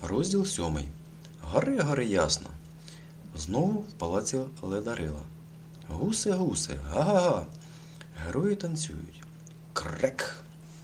Розділ 7. Гори ясно. Знову в палаці Ледарила. Гуси, га-га-га. Герої танцюють. Крек.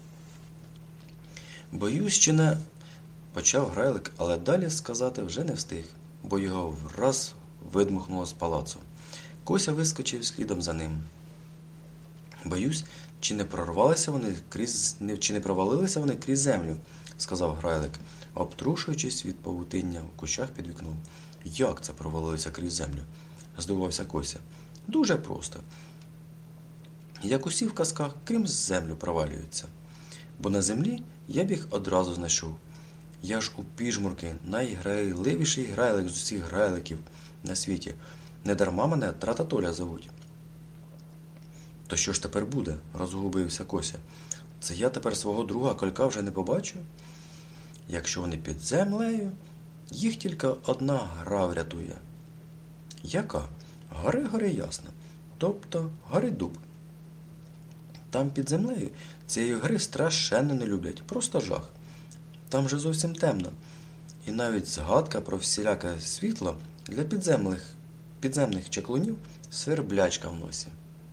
Боюсь, чи не... Почав Грайлик, але далі сказати вже не встиг, бо його враз видмухнуло з палацу. Кося вискочив слідом за ним. Боюсь, чи не провалилися вони крізь землю, сказав Грайлик, обтрушуючись від павутиння в кущах під вікном. Як це провалилися крізь землю? Здивувався Кося. Дуже просто. Як усі в казках, крізь землю провалюються. Бо на землі я б їх одразу знайшов. Я ж у піжмурки найграйливіший грайлик з усіх грайликів на світі. Недарма мене Трататоля зовуть. То що ж тепер буде? Розгубився Кося. Це я тепер свого друга Колька вже не побачу? Якщо вони під землею, їх тільки одна гра врятує. Яка? Гори ясно. Тобто гори дуб. Там під землею цієї гри страшенно не люблять. Просто жах. Там же зовсім темно. І навіть згадка про всіляке світло для підземних чаклунів сверблячка в носі.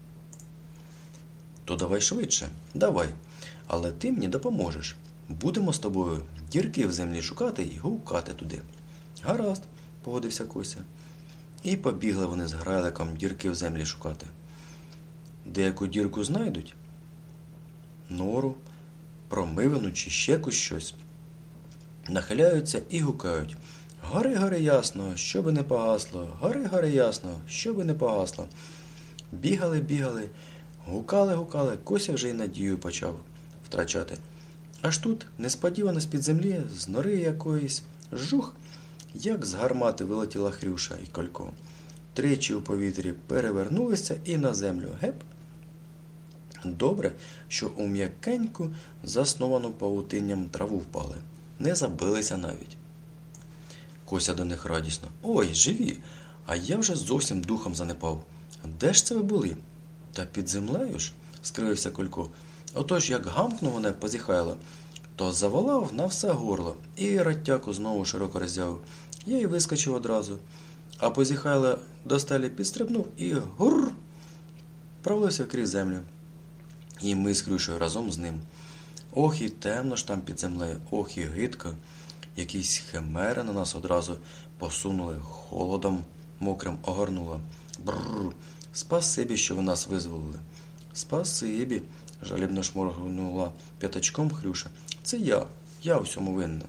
То давай швидше, давай. Але ти мені допоможеш. Будемо з тобою дірки в землі шукати і гукати туди. Гаразд, погодився Кося. І побігли вони з Грайликом дірки в землі шукати. Деяку дірку знайдуть? Нору, промивину чи ще щось. Нахиляються і гукають. Гори ясно, щоби не погасло, гори ясно, щоби не погасло. Бігали, гукали, Кося вже й надію почав втрачати. Аж тут, несподівано з-під землі, з нори якоїсь, жух, як з гармати вилетіла Хрюша і Колько. Тричі у повітрі перевернулися і на землю. Геп! Добре, що у м'якеньку, засновану павутинням траву впали. Не забилися навіть. Кося до них радісно. Ой, живі! А я вже зовсім духом занепав. Де ж це ви були? Та під землею ж, скривився Колько. Отож, як гамкнув мене позіхайло, то заволав на все горло і раттяку знову широко роззявив. Я й вискочив одразу. А позіхайло до стелі підстрибнув і гурр! Провалився крізь землю. І ми з Хрюшею разом з ним. Ох, і темно ж там під землею, ох, і гидко. Якісь химери на нас одразу посунули, холодом мокрим огорнуло. Бррр, спасибі, що ви нас визволили. Спасибі, жалібно шморгнула п'ятачком Хрюша. Це я у всьому винна.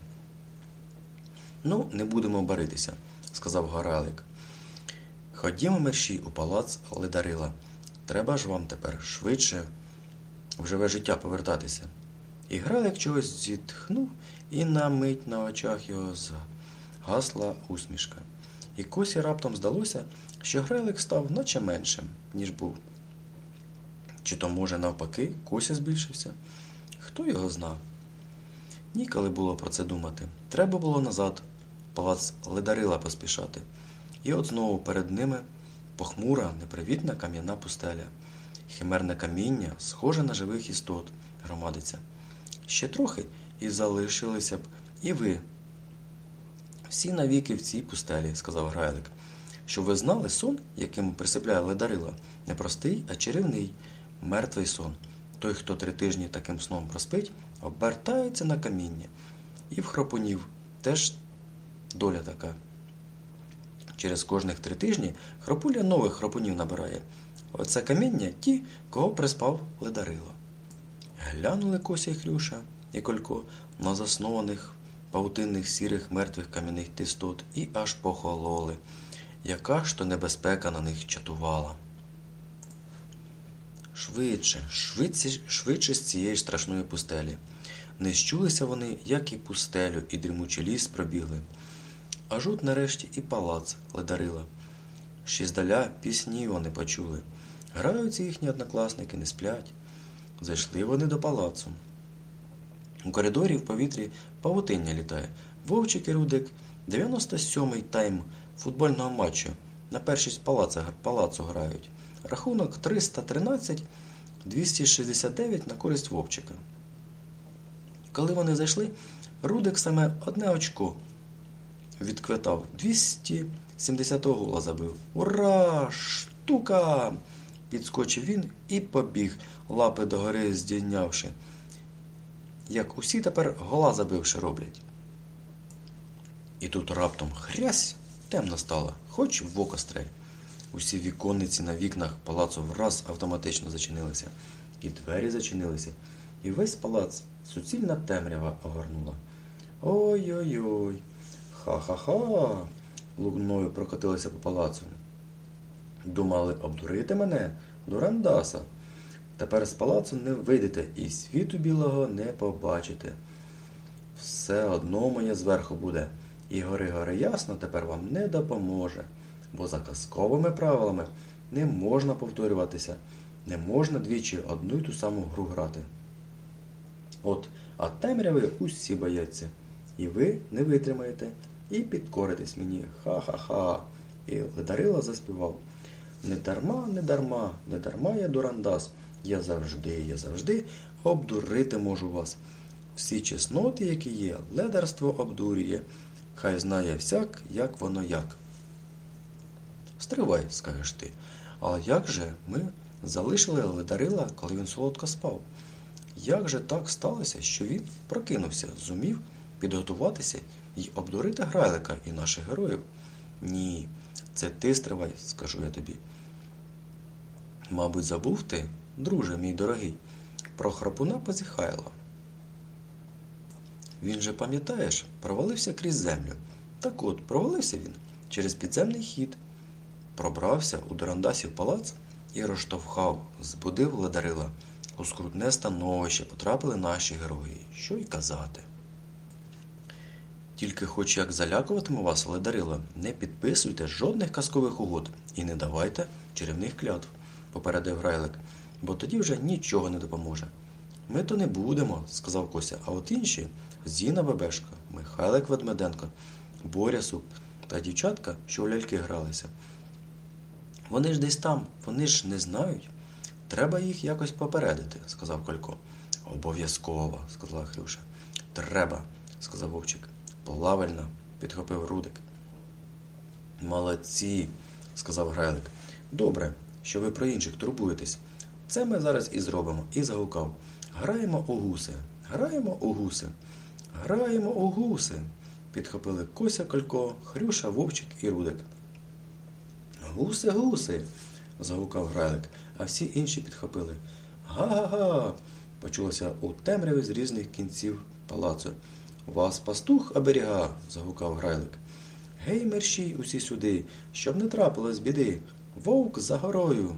Ну, не будемо баритися, сказав Грайлик. Ходімо мерщій у палац Ледарила. Треба ж вам тепер швидше в живе життя повертатися. І Грайлик чогось зітхнув, і на мить на очах його згасла усмішка. І Косі раптом здалося, що Грайлик став наче меншим, ніж був. Чи то, може, навпаки, Кося збільшився? Хто його знав? Ніколи було про це думати. Треба було назад в палац Ледарила поспішати. І от знову перед ними похмура, непривітна кам'яна пустеля. Химерне каміння, схоже на живих істот, громадиться. Ще трохи і залишилися б і ви. Всі навіки в цій пустелі, сказав Грайлик. Щоб ви знали, сон, яким присипляє Ледарила, не простий, а чарівний, мертвий сон. Той, хто 3 тижні таким сном проспить, обертається на каміння. І в храпунів теж доля така. Через кожних 3 тижні храпуля нових храпунів набирає. Оце каміння ті, кого приспав Ледарило. Глянули Кося і Хрюша і Колько на заснованих павутинних сірих мертвих кам'яних істот і аж похололи. Яка ж то небезпека на них чатувала. Швидше з цієї страшної пустелі. Не щулися вони, як і пустелю, і дрімучий ліс пробігли. Аж от нарешті і палац Ледарила. Ще здаля пісні вони почули. Граються їхні однокласники, не сплять. Зайшли вони до палацу. У коридорі в повітрі павутиння літає. Вовчик і Рудик 97-й тайм футбольного матчу на першість палацу грають. Рахунок 313-269 на користь Вовчика. Коли вони зайшли, Рудик саме одне очко відквитав, 270-го гола забив. Ура! Штука! Підскочив він і побіг, лапи догори здійнявши. Як усі тепер гола забивши роблять. І тут раптом хрясь, темно стало, хоч в око стрель. Усі віконниці на вікнах палацу враз автоматично зачинилися. І двері зачинилися. І весь палац суцільна темрява огорнула. Ой-ой-ой, ха-ха-ха, луною прокотилося по палацу. Думали обдурити мене, дурандаса. Тепер з палацу не вийдете і світу білого не побачите. Все одно моє зверху буде. І гори ясно тепер вам не допоможе. Бо за казковими правилами не можна повторюватися, не можна двічі одну й ту саму гру грати. От, а темряви усі бояться. І ви не витримаєте, і підкоритесь мені. Ха-ха-ха. І Ледарила заспівав. Не дарма я дурандас. Я завжди обдурити можу вас. Всі чесноти, які є, ледарство обдурює. Хай знає всяк, як воно як. Стривай, скажеш ти. Але як же ми залишили Ледарила, коли він солодко спав? Як же так сталося, що він прокинувся, зумів підготуватися і обдурити Грайлика і наших героїв? Ні, це ти стривай, скажу я тобі. Мабуть, забув ти, друже мій дорогий, про храпуна Позіхайла. Він же, пам'ятаєш, провалився крізь землю. Так от, провалився він через підземний хід, пробрався у Дурандасів палац і розштовхав, збудив Ледарила. У скрутне становище потрапили наші герої. Що й казати. Тільки хоч як залякуватиму вас, Ледарила, не підписуйте жодних казкових угод і не давайте чарівних клятв, попередив Грайлик, бо тоді вже нічого не допоможе. Ми то не будемо, сказав Кося, а от інші – Зіна Бебешка, Михайлик Ведмеденко, Боря Суп та дівчатка, що у ляльки гралися. Вони ж десь там, вони ж не знають. Треба їх якось попередити, сказав Колько. Обов'язково, сказала Хрюша. Треба, сказав Вовчик. Правильно, підхопив Рудик. Молодці, сказав Грайлик. Добре, що ви про інших турбуєтесь. Це ми зараз і зробимо. І загукав. Граємо у гуси, граємо у гуси, граємо у гуси. Підхопили Кося, Колько, Хрюша, Вовчик і Рудик. Гуси, гуси, загукав Грайлик, а всі інші підхопили. Га-га-га, почулося у темряві з різних кінців палацу. Вас пастух оберіга, загукав Грайлик. Гей, мерщій усі сюди, щоб не трапилось біди. Вовк за горою.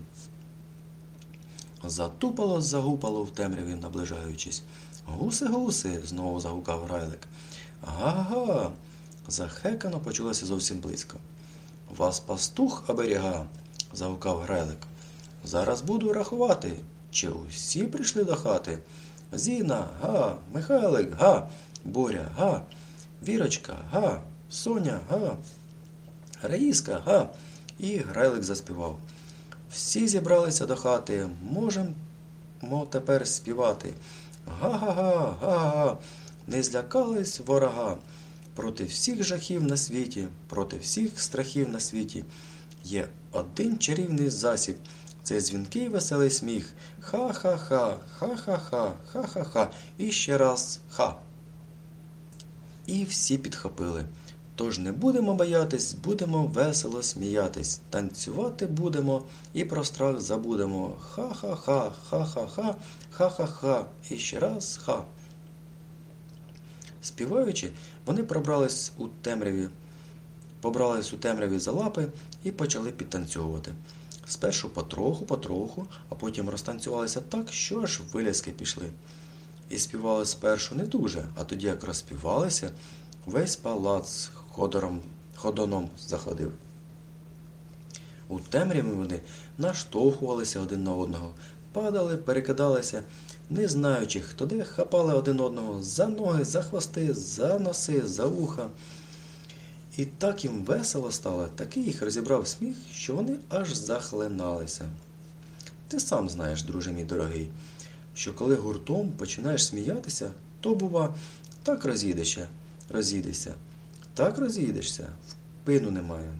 Затупало, загупало в темряві, наближаючись. Гуси, гуси, знову загукав Грайлик. Га-га, захекано почулося зовсім близько. Вас пастух оберіга, загукав Грайлик. Зараз буду рахувати, чи усі прийшли до хати. Зіна, га, Михайлик, га, Боря, га, Вірочка, га, Соня, га, Раїска, га. І Грайлик заспівав. Всі зібралися до хати, можемо тепер співати. Га-га-га, га-га, не злякались ворога. Проти всіх жахів на світі, проти всіх страхів на світі є один чарівний засіб. Це дзвінкий веселий сміх. Ха-ха-ха, ха-ха-ха, ха-ха-ха. І ще раз ха. І всі підхопили. Тож не будемо боятись, будемо весело сміятись. Танцювати будемо і про страх забудемо. Ха-ха-ха, ха-ха-ха, ха-ха-ха. І ще раз ха. Співаючи, вони побрались у темряві за лапи і почали підтанцьовувати. Спершу потроху, а потім розтанцювалися так, що аж виляски пішли. І співали спершу не дуже, а тоді, як розспівалися, весь палац ходуном заходив. У темряві вони наштовхувалися один на одного, падали, перекидалися, не знаючи, хто де, хапали один одного за ноги, за хвости, за носи, за вуха. І так їм весело стало, такий їх розібрав сміх, що вони аж захлиналися. Ти сам знаєш, друже мій дорогий, що коли гуртом починаєш сміятися, то, бува, так розійдешся. Так роз'їдешся, впину немає.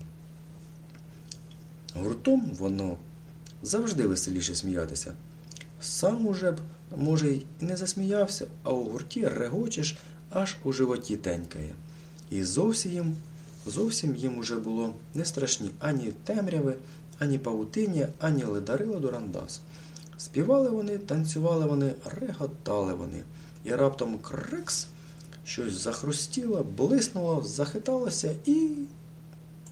Гуртом воно завжди веселіше сміятися. Сам уже б, може, й не засміявся, а у гурті регочеш, аж у животі тенькає. І зовсім їм уже було не страшні ані темряви, ані павутиння, ані ледарила Дурандас. Співали вони, танцювали вони, реготали вони. І раптом крикс, щось захрустіло, блиснуло, захиталося і